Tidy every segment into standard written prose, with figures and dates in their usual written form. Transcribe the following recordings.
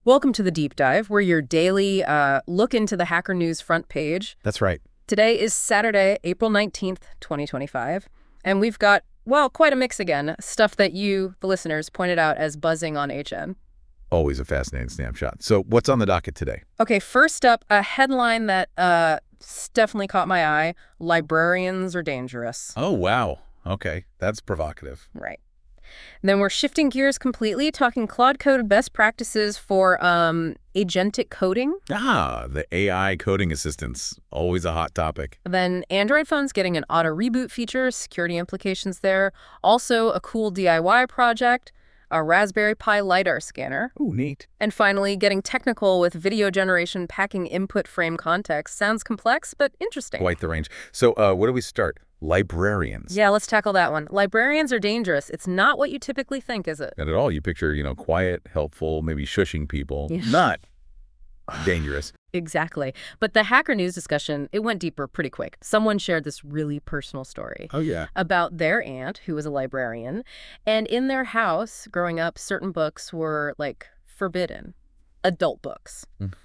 Welcome to the Deep Dive. We're your daily look into the Hacker News front page. That's right. Today is Saturday, April 19th, 2025. And we've got, well, quite a mix again. Stuff that you, the listeners, pointed out as buzzing on HN. Always a fascinating snapshot. So what's on the docket today? Okay, first up, a headline that definitely caught my eye. Librarians are dangerous. Oh, wow. Okay, that's provocative. Right. And then we're shifting gears completely, talking Claude Code best practices for agentic coding. The AI coding assistants, always a hot topic. Then Android phones getting an auto reboot feature, security implications there. Also a cool DIY project, a Raspberry Pi LiDAR scanner. Ooh, neat. And finally, getting technical with video generation packing input frame context. Sounds complex, but interesting. Quite the range. So where do we start? Librarians. Yeah, let's tackle that one. Librarians are dangerous. It's not what you typically think, is it? Not at all. You picture, quiet, helpful, maybe shushing people. Yeah. Not dangerous. Exactly. But the Hacker News discussion, it went deeper pretty quick. Someone shared this really personal story. Oh, yeah. About their aunt, who was a librarian. And in their house, growing up, certain books were, forbidden. Adult books.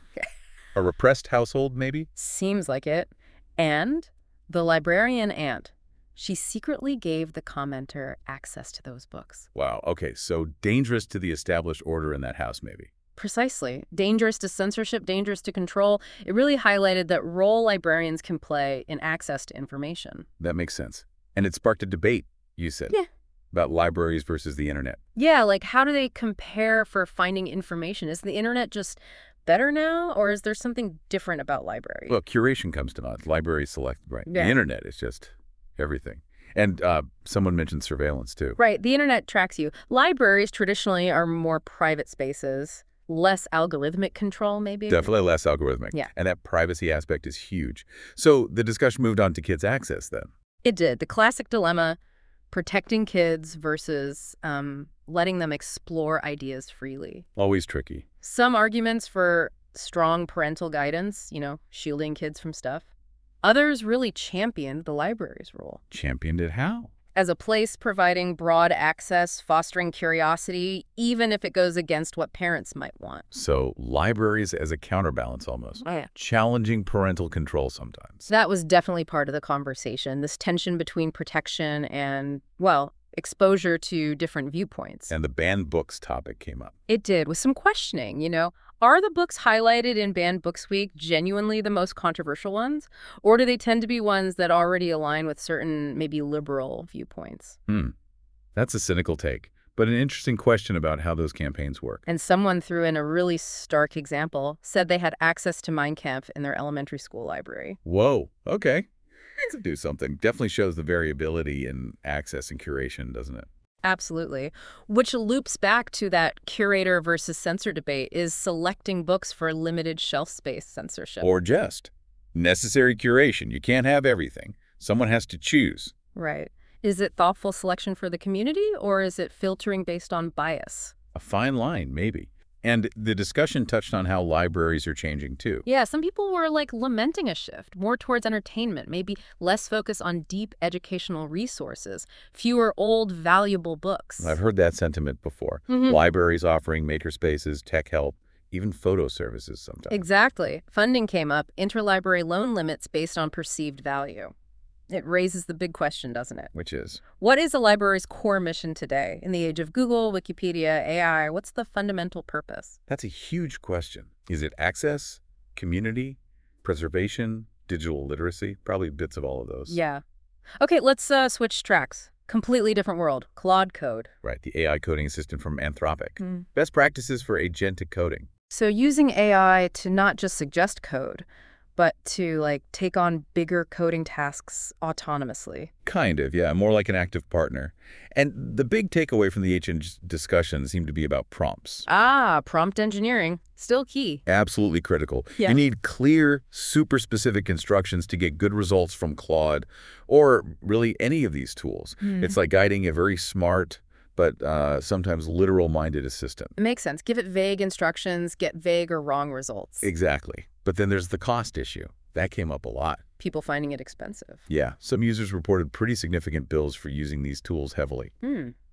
A repressed household, maybe? Seems like it. And the librarian aunt, she secretly gave the commenter access to those books. Wow. Okay, so dangerous to the established order in that house, maybe. Precisely. Dangerous to censorship, dangerous to control. It really highlighted that role librarians can play in access to information. That makes sense. And it sparked a debate, you said. Yeah. About libraries versus the internet. Yeah, how do they compare for finding information? Is the internet just better now, or is there something different about library? Well, curation comes to mind. Libraries select, right? Yeah. The internet is just everything. And someone mentioned surveillance, too. Right. The internet tracks you. Libraries traditionally are more private spaces, less algorithmic control, maybe? Definitely less algorithmic. Yeah. And that privacy aspect is huge. So the discussion moved on to kids' access then. It did. The classic dilemma, protecting kids versus letting them explore ideas freely. Always tricky. Some arguments for strong parental guidance, shielding kids from stuff. Others really championed the library's role. Championed it how? As a place providing broad access, fostering curiosity, even if it goes against what parents might want. So libraries as a counterbalance almost. Oh, yeah. Challenging parental control sometimes. That was definitely part of the conversation, this tension between protection and, exposure to different viewpoints. And the banned books topic came up. It did, with some questioning, Are the books highlighted in Banned Books Week genuinely the most controversial ones? Or do they tend to be ones that already align with certain, maybe liberal viewpoints? That's a cynical take, but an interesting question about how those campaigns work. And someone threw in a really stark example, said they had access to Mein Kampf in their elementary school library. Whoa, okay. To do something. Definitely shows the variability in access and curation, doesn't it? Absolutely. Which loops back to that curator versus censor debate. Is selecting books for limited shelf space censorship? Or just necessary curation. You can't have everything. Someone has to choose. Right. Is it thoughtful selection for the community, or is it filtering based on bias? A fine line, maybe. And the discussion touched on how libraries are changing, too. Yeah, some people were lamenting a shift, more towards entertainment, maybe less focus on deep educational resources, fewer old, valuable books. I've heard that sentiment before. Libraries offering makerspaces, tech help, even photo services sometimes. Exactly. Funding came up, interlibrary loan limits based on perceived value. It raises the big question, doesn't it? Which is? What is a library's core mission today? In the age of Google, Wikipedia, AI, what's the fundamental purpose? That's a huge question. Is it access, community, preservation, digital literacy? Probably bits of all of those. Yeah. Okay, let's switch tracks. Completely different world. Claude Code. Right, the AI coding assistant from Anthropic. Best practices for agentic coding. So using AI to not just suggest code, but to take on bigger coding tasks autonomously. Kind of, yeah, more like an active partner. And the big takeaway from the HN discussion seemed to be about prompts. Prompt engineering, still key. Absolutely critical. Yeah. You need clear, super specific instructions to get good results from Claude or really any of these tools. It's like guiding a very smart but sometimes literal-minded assistant. It makes sense. Give it vague instructions, get vague or wrong results. Exactly. But then there's the cost issue. That came up a lot. People finding it expensive. Yeah, some users reported pretty significant bills for using these tools heavily.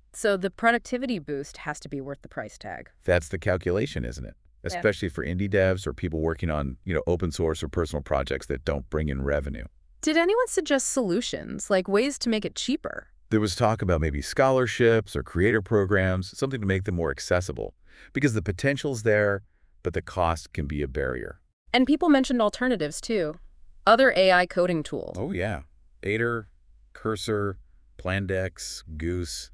So the productivity boost has to be worth the price tag. That's the calculation, isn't it? Yeah. Especially for indie devs or people working on, open source or personal projects that don't bring in revenue. Did anyone suggest solutions, like ways to make it cheaper? There was talk about maybe scholarships or creator programs, something to make them more accessible. Because the potential's there, but the cost can be a barrier. And people mentioned alternatives, too. Other AI coding tools. Oh, yeah. Aider, Cursor, Plandex, Goose.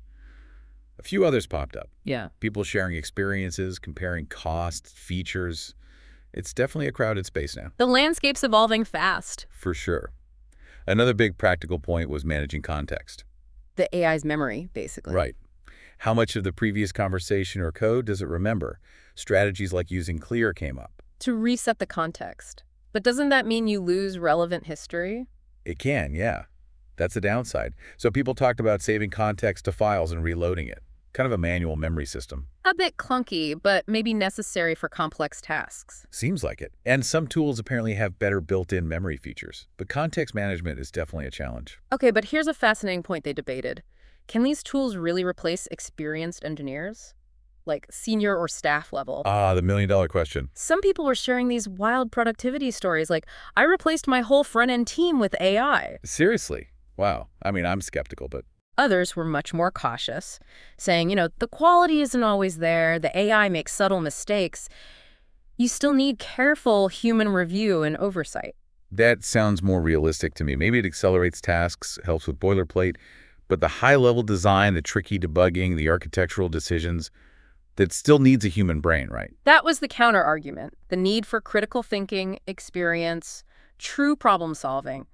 A few others popped up. Yeah. People sharing experiences, comparing costs, features. It's definitely a crowded space now. The landscape's evolving fast. For sure. Another big practical point was managing context. The AI's memory, basically. Right. How much of the previous conversation or code does it remember? Strategies like using Clear came up. To reset the context. But doesn't that mean you lose relevant history? It can, yeah. That's the downside. So people talked about saving context to files and reloading it. Kind of a manual memory system. A bit clunky, but maybe necessary for complex tasks. Seems like it. And some tools apparently have better built-in memory features. But context management is definitely a challenge. Okay, but here's a fascinating point they debated. Can these tools really replace experienced engineers? Like senior or staff level? Ah, the million-dollar question. Some people were sharing these wild productivity stories like, I replaced my whole front-end team with AI. Seriously? Wow. I mean, I'm skeptical, but Others were much more cautious, saying, the quality isn't always there, the AI makes subtle mistakes. You still need careful human review and oversight. that sounds more realistic to me. Maybe it accelerates tasks, helps with boilerplate, but the high-level design, the tricky debugging, the architectural decisions, that still needs a human brain, right? That was the counter-argument, the need for critical thinking, experience, true problem-solving.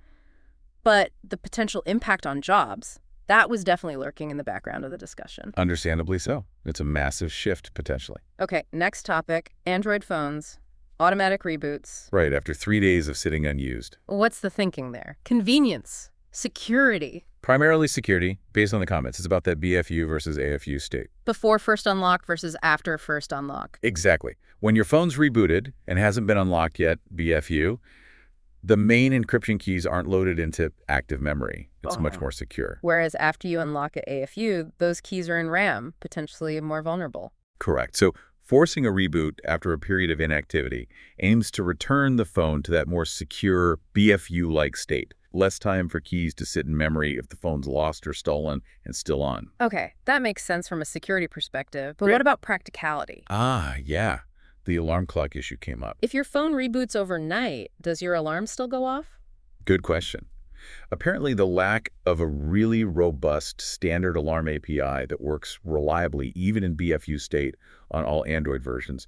But the potential impact on jobs, that was definitely lurking in the background of the discussion. Understandably so. It's a massive shift, potentially. Okay, next topic, Android phones, automatic reboots. Right, after 3 days of sitting unused. What's the thinking there? Convenience, security, Primarily security, based on the comments. It's about that BFU versus AFU state. before first unlock versus after first unlock. Exactly. When your phone's rebooted and hasn't been unlocked yet, BFU, the main encryption keys aren't loaded into active memory. It's much more secure. Whereas after you unlock at AFU, those keys are in RAM, potentially more vulnerable. Correct. So forcing a reboot after a period of inactivity aims to return the phone to that more secure BFU-like state. Less time for keys to sit in memory if the phone's lost or stolen and still on. Okay, that makes sense from a security perspective, but Right. what about practicality? Ah, yeah. The alarm clock issue came up. If your phone reboots overnight, does your alarm still go off? Good question. Apparently, the lack of a really robust standard alarm API that works reliably, even in BFU state on all Android versions,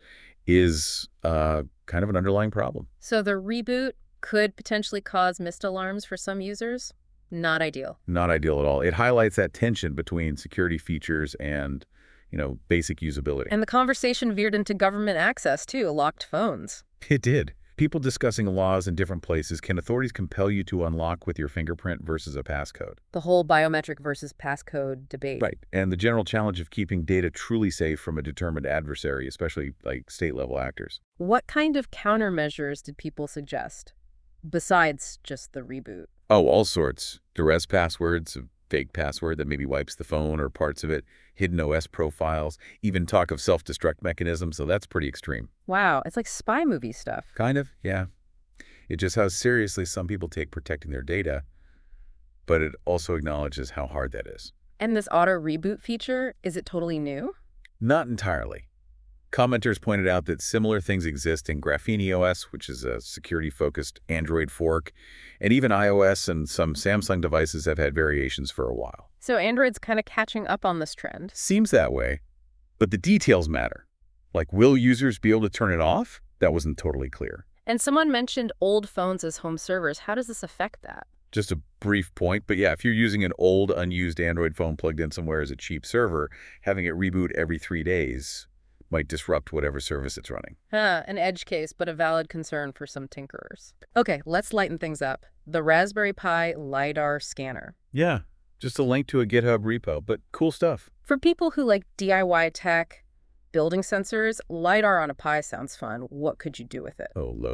is kind of an underlying problem. So the reboot could potentially cause missed alarms for some users? Not ideal. Not ideal at all. It highlights that tension between security features and, basic usability. And the conversation veered into government access, too, locked phones. It did. People discussing laws in different places. Can authorities compel you to unlock with your fingerprint versus a passcode? The whole biometric versus passcode debate. Right. And the general challenge of keeping data truly safe from a determined adversary, especially like state-level actors. What kind of countermeasures did people suggest, besides just the reboot? Oh, all sorts. Duress passwords, a fake password that maybe wipes the phone or parts of it, hidden OS profiles, even talk of self-destruct mechanisms, so that's pretty extreme. Wow, it's like spy movie stuff. Kind of, yeah. It just how seriously some people take protecting their data, but it also acknowledges how hard that is. And this auto reboot feature, is it totally new? Not entirely. Commenters pointed out that similar things exist in Graphene OS, which is a security-focused Android fork, and even iOS and some Samsung devices have had variations for a while. So Android's kind of catching up on this trend. Seems that way, but the details matter. Like, will users be able to turn it off? That wasn't totally clear. And someone mentioned old phones as home servers. How does this affect that? Just a brief point, but yeah, if you're using an old, unused Android phone plugged in somewhere as a cheap server, having it reboot every 3 days might disrupt whatever service it's running. An edge case, but a valid concern for some tinkerers. Okay, let's lighten things up. The Raspberry Pi LiDAR scanner. Yeah, just a link to a GitHub repo, but cool stuff. For people who like DIY tech, building sensors, LiDAR on a Pi sounds fun. What could you do with it? Oh, loads.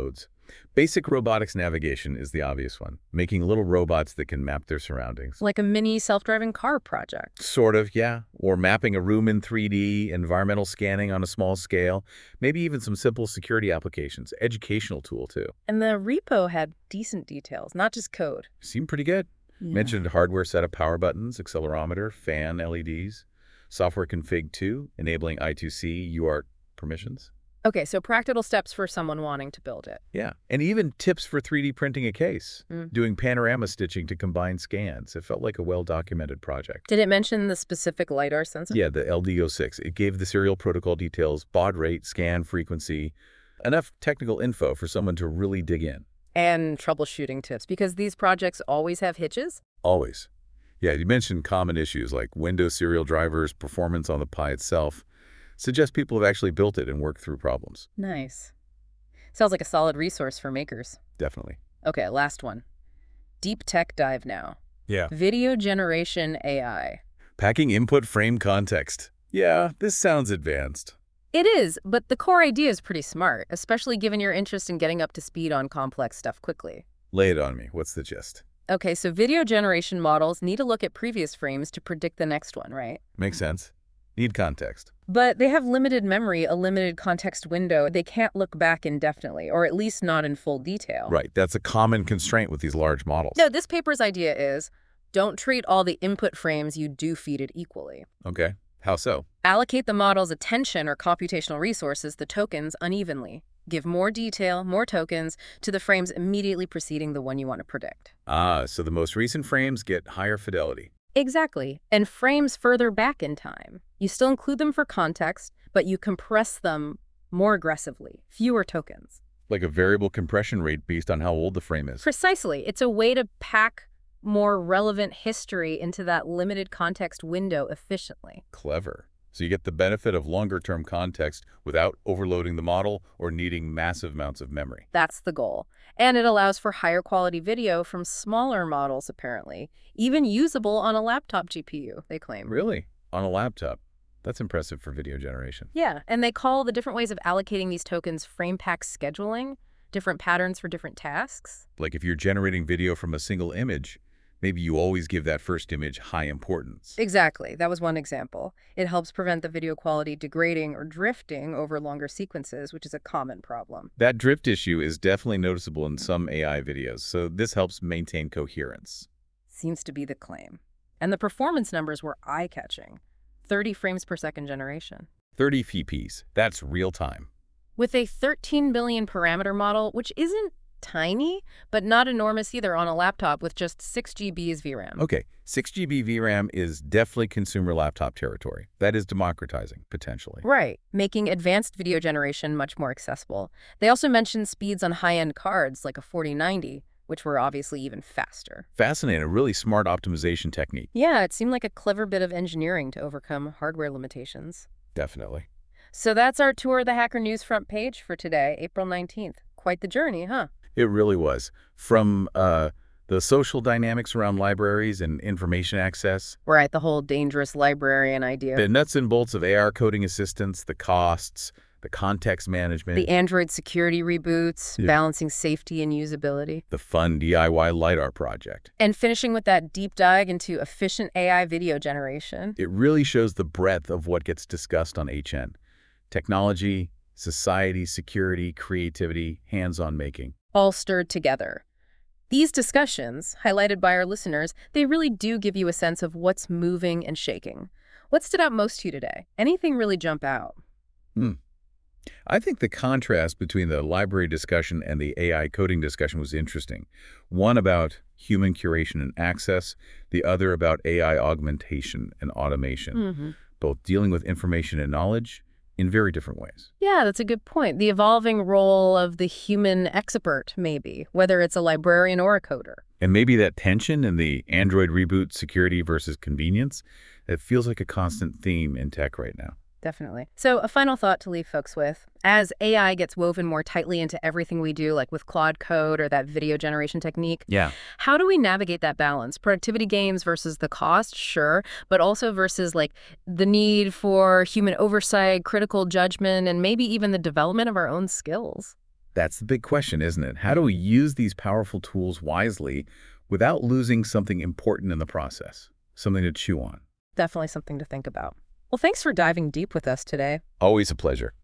Basic robotics navigation is the obvious one, making little robots that can map their surroundings. Like a mini self-driving car project. Sort of, yeah. Or mapping a room in 3D, environmental scanning on a small scale, maybe even some simple security applications. Educational tool, too. And the repo had decent details, not just code. Seemed pretty good. Yeah. Mentioned hardware setup power buttons, accelerometer, fan LEDs, software config 2, enabling I2C UART permissions. Okay, so practical steps for someone wanting to build it. Yeah, and even tips for 3D printing a case, Mm. doing panorama stitching to combine scans. It felt like a well-documented project. Did it mention the specific LiDAR sensor? Yeah, the LDO6. It gave the serial protocol details, baud rate, scan frequency, enough technical info for someone to really dig in. And troubleshooting tips, because these projects always have hitches? Always. Yeah, you mentioned common issues like Windows serial drivers, performance on the Pi itself. Suggest people have actually built it and worked through problems. Nice. Sounds like a solid resource for makers. Definitely. Okay, last one. Deep tech dive now. Yeah. Video generation AI. Packing input frame context. Yeah, this sounds advanced. It is, but the core idea is pretty smart, especially given your interest in getting up to speed on complex stuff quickly. Lay it on me. What's the gist? Okay, so video generation models need to look at previous frames to predict the next one, right? Makes sense. Need context. But they have limited memory, a limited context window. They can't look back indefinitely, or at least not in full detail. Right. That's a common constraint with these large models. No, this paper's idea is don't treat all the input frames you do feed it equally. Okay. How so? Allocate the model's attention or computational resources, the tokens, unevenly. Give more detail, more tokens, to the frames immediately preceding the one you want to predict. Ah, so the most recent frames get higher fidelity. Exactly. And frames further back in time. You still include them for context, but you compress them more aggressively. Fewer tokens. Like a variable compression rate based on how old the frame is. Precisely. It's a way to pack more relevant history into that limited context window efficiently. Clever. So you get the benefit of longer-term context without overloading the model or needing massive amounts of memory. That's the goal. And it allows for higher quality video from smaller models, apparently. Even usable on a laptop GPU, they claim. Really? On a laptop? That's impressive for video generation. Yeah, and they call the different ways of allocating these tokens frame pack scheduling, different patterns for different tasks. Like if you're generating video from a single image, maybe you always give that first image high importance. Exactly. That was one example. It helps prevent the video quality degrading or drifting over longer sequences, which is a common problem. That drift issue is definitely noticeable in some AI videos, so this helps maintain coherence. Seems to be the claim. And the performance numbers were eye-catching. 30 frames per second generation. 30 fps. That's real time. With a 13 billion parameter model, which isn't tiny, but not enormous either on a laptop with just 6 GBs VRAM. Okay, 6 GB VRAM is definitely consumer laptop territory. That is democratizing, potentially. Right, making advanced video generation much more accessible. They also mentioned speeds on high-end cards like a 4090, which were obviously even faster. Fascinating, a really smart optimization technique. Yeah, it seemed like a clever bit of engineering to overcome hardware limitations. Definitely. So that's our tour of the Hacker News front page for today, April 19th. Quite the journey, huh? It really was. From the social dynamics around libraries and information access, Right, the whole dangerous librarian idea. the nuts and bolts of AR coding assistance, the costs, the context management, The Android security reboots, Yeah. balancing safety and usability. the fun DIY LiDAR project. And finishing with that deep dive into efficient AI video generation. It really shows the breadth of what gets discussed on HN. Technology, society, security, creativity, hands-on making. All stirred together. These discussions, highlighted by our listeners, they really do give you a sense of what's moving and shaking. What stood out most to you today? Anything really jump out? I think the contrast between the library discussion and the AI coding discussion was interesting. One about human curation and access, the other about AI augmentation and automation, both dealing with information and knowledge in very different ways. Yeah, that's a good point. The evolving role of the human expert, maybe, whether it's a librarian or a coder. And maybe that tension in the Android reboot, security versus convenience, it feels like a constant theme in tech right now. Definitely. So a final thought to leave folks with. As AI gets woven more tightly into everything we do, like with Claude Code or that video generation technique, Yeah. how do we navigate that balance? Productivity gains versus the cost, sure, but also versus like the need for human oversight, critical judgment, and maybe even the development of our own skills. That's the big question, isn't it? How do we use these powerful tools wisely without losing something important in the process? Something to chew on. Definitely something to think about. Well, thanks for diving deep with us today. Always a pleasure.